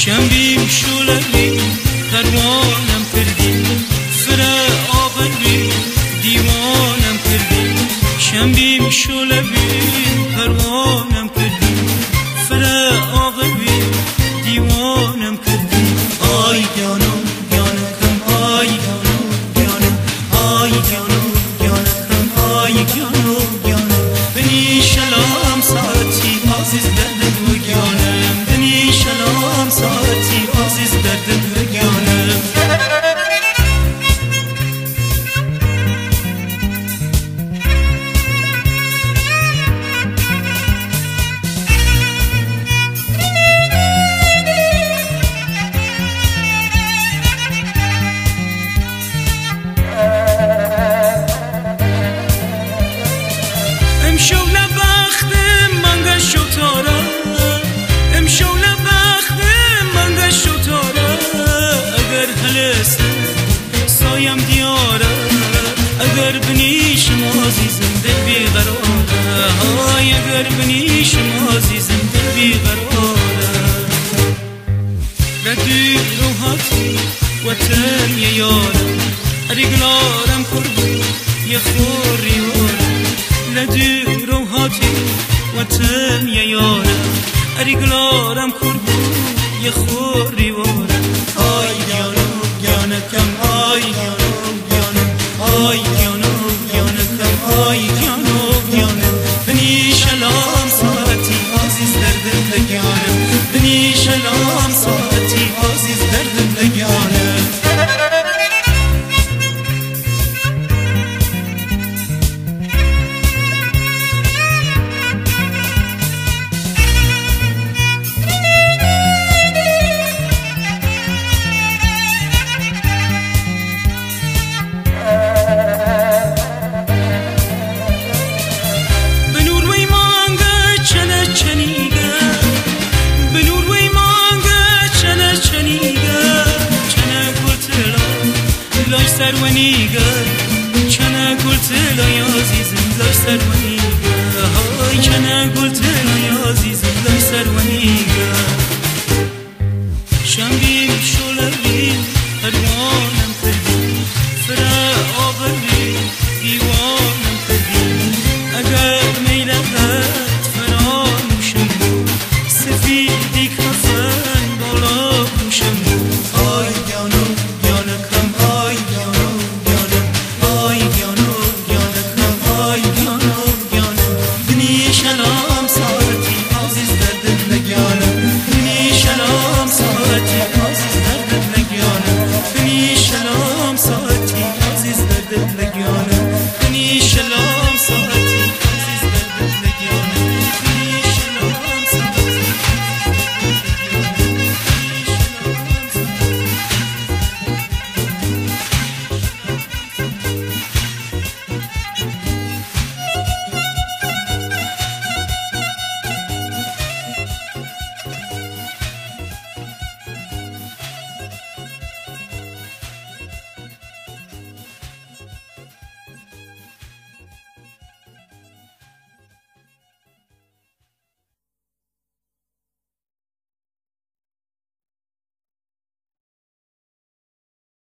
شنبیم شلبی پروانم کردی فرا آبری دیوانم کردی شنبیم شلبی پروانم کردی فرا آبری دیوانم کردی آی جانم جانم آی جانم جانم آی جانم جانم آی جانم جانم بنی شلام ساعتی عزیز دردت و جانم بنی شلام ساعتی عزیز دردت و جانم امشو لبختم منگه شتاره امشو لبختم منگه شتاره اگر هلست سایم دیاره اگر بنیشم عزیزم دل بیقراره های اگر بنیشم عزیزم دل بیقراره ردی روحاتی وطن یه یارم ریگلارم کردی یه خوری وارم لدی روحاتی وطن یه یارم ریگلارم کردی یه خوری وارم آی جانم جانکم آی جانم جانم آی جانم جانکم آی جانم جانم بنی شلام ساعتی عزیز دردم جانم بنی شلام ساعتی عزیز دردم جانم سرونیگه چنه گل تلای عزیزم لاش سرونی